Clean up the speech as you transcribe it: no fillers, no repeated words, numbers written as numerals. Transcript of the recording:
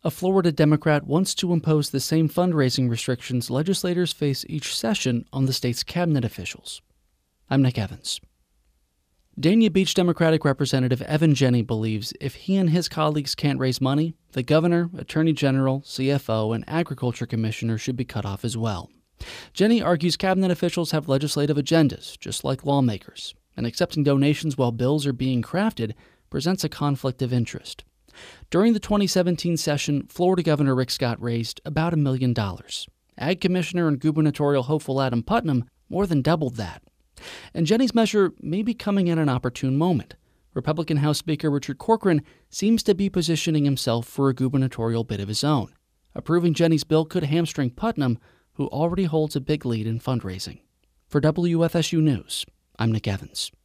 A Florida Democrat wants to impose the same fundraising restrictions legislators face each session on the state's cabinet officials. I'm Nick Evans. Dania Beach Democratic Representative Evan Jenne believes if he and his colleagues can't raise money, the governor, attorney general, CFO, and agriculture commissioner should be cut off as well. Jenne argues cabinet officials have legislative agendas, just like lawmakers, and accepting donations while bills are being crafted presents a conflict of interest. During the 2017 session, Florida Governor Rick Scott raised about $1 million. Ag Commissioner and gubernatorial hopeful Adam Putnam more than doubled that. And Jenne's measure may be coming at an opportune moment. Republican House Speaker Richard Corcoran seems to be positioning himself for a gubernatorial bid of his own. Approving Jenne's bill could hamstring Putnam, who already holds a big lead in fundraising. For WFSU News, I'm Nick Evans.